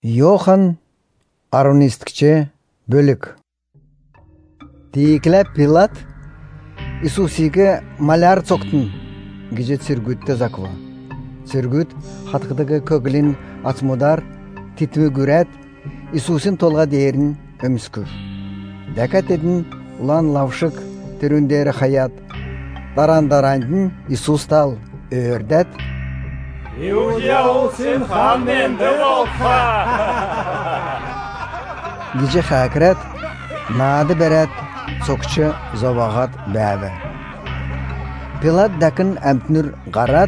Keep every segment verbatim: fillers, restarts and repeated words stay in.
Йохан Аронисткче бөлік. Тейклі Пилат Исусиге маляр цоқтын геже циргүтті заква. Циргүт хатқыдығы көгілін атмудар титмі күрәт Исусин толға дейірін өміскүр. Дәкәт едін улан лавшық түріндері хаят. Даран-дарандын Исус тал өрдәт. Иудия олсын хан мен бір олқа. Геже хакірет, нады бәрәт, соқчы зовағат бәві. Пилат дәкін әмтінір ғарат.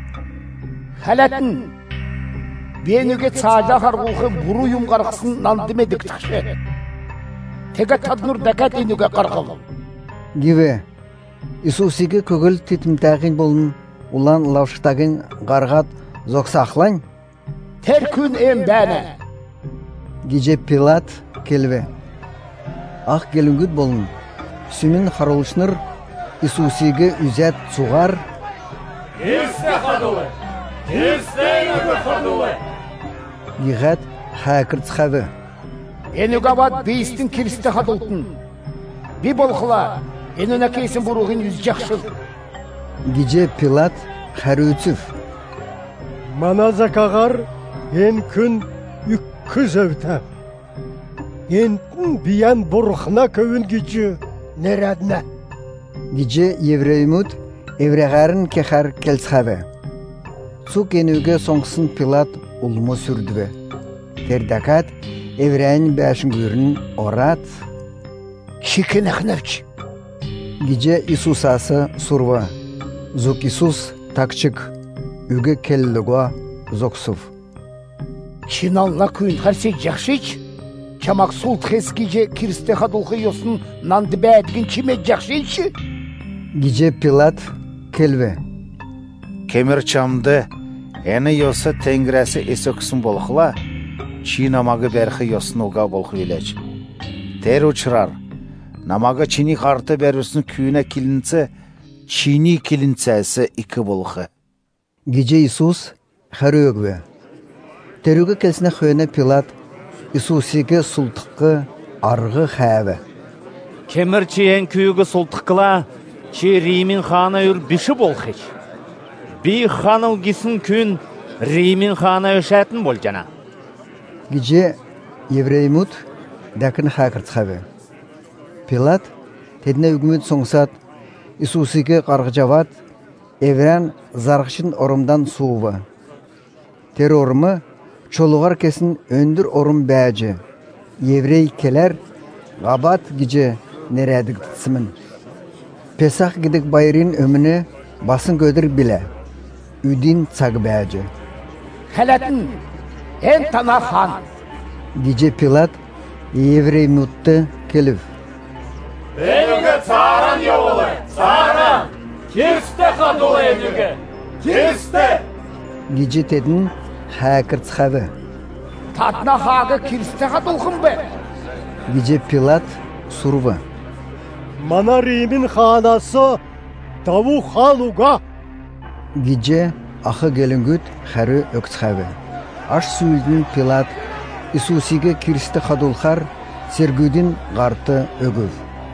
Хәләтін, бенуге цаажа қарғылғы бұру юм қарғысын нандыме діктікші. Теге таднұр дәкәт енуге қарғыл. Гиве, Исусиге көгіл тетімтәғін болын, улан лавшықтағын ғарғат зоқсақлан. Тер күн ем бәні. Геже Пилат келве. Ақ келінгіт болын, сүмін қарылышныр Исусиге үзәт суғар. Кирсте қадылы, кирсте өгі қадылы. Гиғат хәкірт қавы. Енуге бад бейістін кирсте қадылтын. Би болқыла, енуна кейсін бұруғын үз жақшыл. Геже Пилат хәрүців. Маназа қағар, ен күн үккіз өвті. Ентін биян бұрықына көвін геже нерәдіне. Геже евреймут евреғарын кехар келсхавы. Сук енуге соңсын Пилат улму сүрдіві. Тердакат еврейн бәшін көрін орат. Шикен әқнәвч. Геже Исусасы сурва. Зук Исус такчык үге келліға зоксув. Чинална күн харсек жақшыч. Чамақ сол тхескеже кирсте қадылғы йосын нанды бәдігін чиме жақшыч. Геже Пилат келве. Кемір чамды әні йосы тәңгірәсі есөксін болқыла, чи намағы бәрхі йосын оға болқы велеч. Тер ұчырар, намағы чини қарты бәрісін күйіне келінці, чини келінцәсі икі болқы. Геже Исус харөгве. Терüge келсіне хөне Пилат Исусиге султыққы арғы хәві. Кемір чиен күйігі султыққыла, чи Римин хана үр біші болқыч. Би ханыл гисін күн Римин хана өшәтін бол жана. Геже евреймут дәкін хәкірт хәві. Пилат тедіне үгімет соңсат Исусиге қарғы жават еврен зарғышын орымдан суывы. Тер орымы чолуғар кесін өндір орым бәжі. Еврей келер ғабат геже нерәдік тісімін. Песақ гедік байрин өміні басын көдір біле. Үдін цаг бәжі. Хәләтін, ән тана хан. Геже Пилат еврей мұтты келіп. Енуге царан йолы, царан. Кирсте қадылы енуге, кирсте. Геже тедін хәкірт қавы. Татна хағы кирсте қадылғын бе. Геже Пилат сурвы. Мана Римин ханасы таву халуға. Геже ақы келінгіт қәрі өкт қавы. Аш сүйілдің Пилат Исусиге кирсте қадылғар сергүйдің ғарты өгів.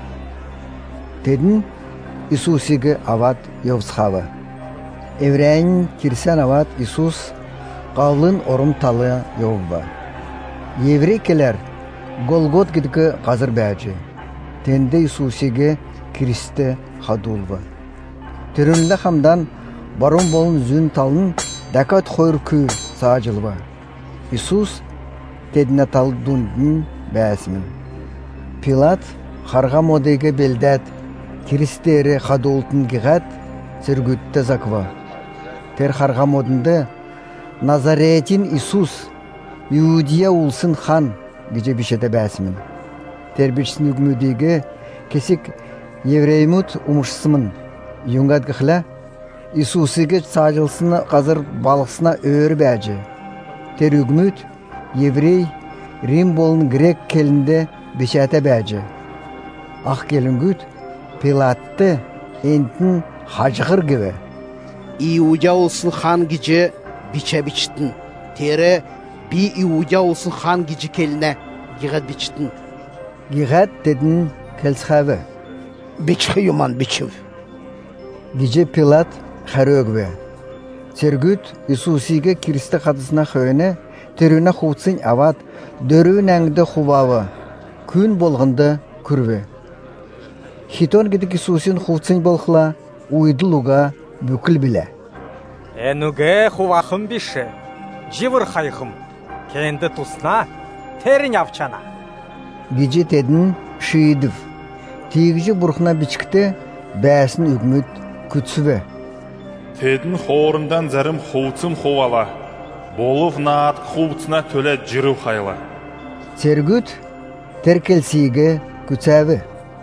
Тедін Исусиге ават йовсхавы. Еврейн кирсен ават Исус қавлын орым талы йовба. Еврей келер Голгот гидгі қазыр бәжі. Тенде Исусиге кирсте қадулбы. Түрінді хамдан барун болын зүн талын дәкат қойыр күр сағажылбы. Исус тедіне тал дүндін бәсімін. Пилат қарға модеге белдәт кирстері қадултын гиғат сіргүтті заква. Тер қарға модынды Назаретин Исус Иудия улсын хан геже бішеті бәсімін. Тер бішсін үгмөдегі кесік евреймут умышсымын. Юнгат гіхлі Исусиге сажылсыны қазыр балықсына өр бәжі. Тер үгмөд еврей Рим болын грек келінде бішеті бәжі. Ақ келінгүт Пилатты ентін хажығыр гіве. Иудия олсын хан геже биче бичтін. Тере би Иудя olsun хан гижи келіне гигат бичтін. Гигат дедін келсхавы. Бичхи юман бичив. Гиже Пилат харөгве. Сергүт Исусиге киристі қадысына хöyіне түріне хуцин ават дөрүн әңді хубавы күн болғынды күрве. Хитон гидик Исусин хуцин болхла уйдылуға бүкіл біле. Энуге хувахым бише, живыр хайхым, кенді тусна терін авчана. Гиже тедін шиидив. Тегіжі бұрқына бичікті бәсін үгмүт күтсіве. Тедін хорындан зәрім хуцым хувала, болув наат хуцына төле жүру хайла. Сергүт теркелсиге күтсәві.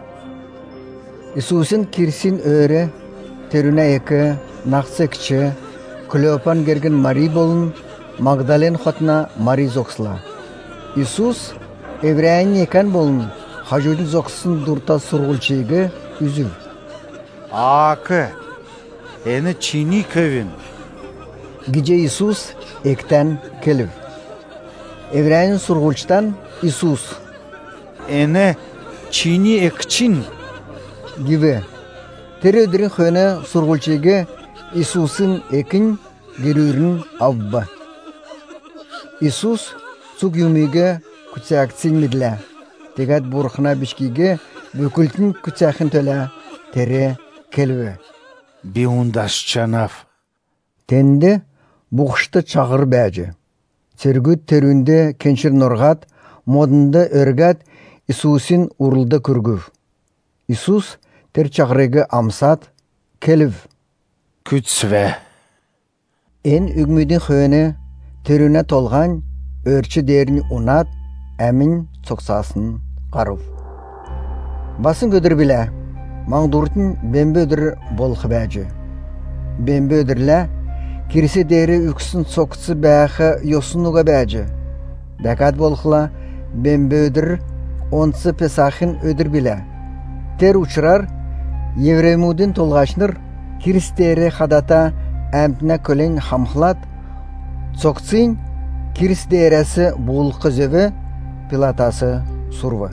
Исусин кирсин өрі, терүнә екі, нақсы кіші, Клеопан керген Мари болын, Магдален хотна Мари зоқсыла. Исус еврейін екен болын, хажудың зоқсын дұрта сұрғылчыйғы үзів. Акы, әні чини көвін. Гиже Исус ектен келів. Еврейін сұрғылчтан Исус. Әні чини екчин. Гиве. Тері өдірін қөне сұрғылчыйғы Исусын екін герүрін авба. Исус сук юмиге күтсәксін медлә. Тегат бұрқына бішкеге бүкілтін күтсәкін төлі тері келуі. Биундаш чанав. Тенді бұқшты чағыр бәжі. Сергүт терүнді кеншір нұрғат, модынды өргат Исусин урылды күргүв. Исус тер чағырығы амсат келів. Күтсве. Ен үгмүйдің хöyіне терүне толған өрчі дерін унат әмін соқсасын қарыв. Басын көдір біле, маңдұртын бембе өдір болқы бәжі. Бембе өдірлі, кірісі дері үксін соқсы бәқі йосынуға бәжі. Бәкат болқыла бембе өдір онсы песахын өдір біле. Тер ұчырар, евремудын толғашныр, кірістері қадата әмтіне көлін хамхлат, соқцин кірістері болқы зөві пилатасы сұрвы.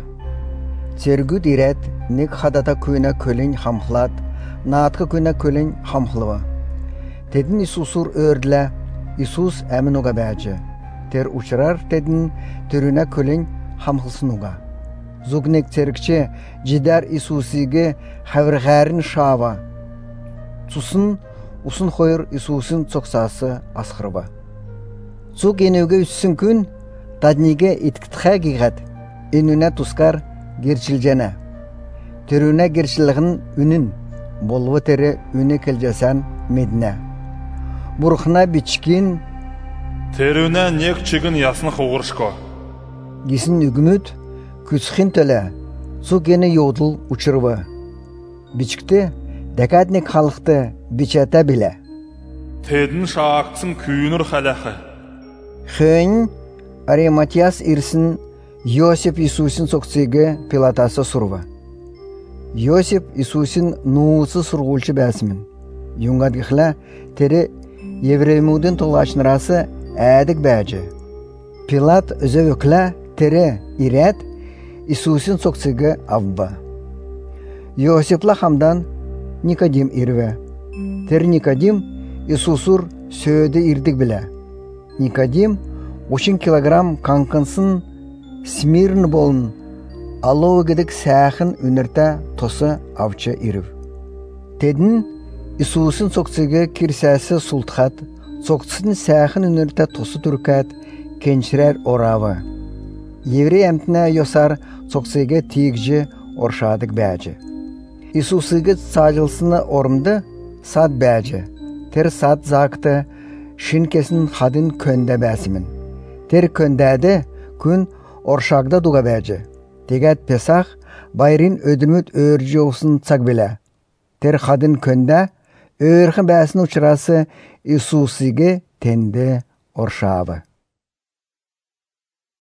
Сергүт ирет нек қадата көйіне көлін хамхлат, наатқы көйіне көлін хамхлывы. Тедін Исусур өрділі, Исус әмін оға бәжі. Тер ұчырар тедін түріне көлін хамхылсын оға. Зугнек церкче жидар Исусиге хавырғәрін шава. Сусын, усын қойыр Исусын цоқсасы асқырба. Цук енеуге үссін күн, тадниге иткітқа гигат, енуіне тускар герчілжені. Түріне герчілігін үнін, болуы тері үні келжасан медіне. Бұрқына бичкин, Терүне нек чигін ясын қоғыршко. Гисін үгіміт, күтсхин төлі, цук ені йодыл ұчырвы. Бичкті, дәкәтнек халықты бичәті біле. Тедін шаақцын күйінір қалақы. Хön Ариматиас ирсін Йосип Исусин соқсыйғы Пилатасы сұрва. Йосип Исусин нуысы сұрғылчы бәсімін. Юңғадғықла тері евреймудын толғашнырасы әдік бәжі. Пилат өзі өкла тері ирет Исусин соқсыйғы авба. Йосипла хамдан Никодим ирве. Тер Никодим Исусур сөйді ирдік біле. Никодим үш килограмм канкынсын смирн болын, алуы гедік сәхін үнірті тосы авчы ирв. Тедін Исусин соқсыға кирсәсі султхат, соқсын сәхін үнірті тосы түркәт, кеншірер оравы. Еврей әмтіне йосар соқсыға тегжі оршадық бәжі. Исусыға сажылсыны орымды сад бәжі. Тер сад зақты шинкесін қадын көнді бәсімін. Тер көндәді күн оршағда дуға бәжі. Тегәт песақ байрин өділміт өржі осын цақ білі. Тер қадын көнді өрхін бәсін ұчырасы Исусыға тенді оршабы.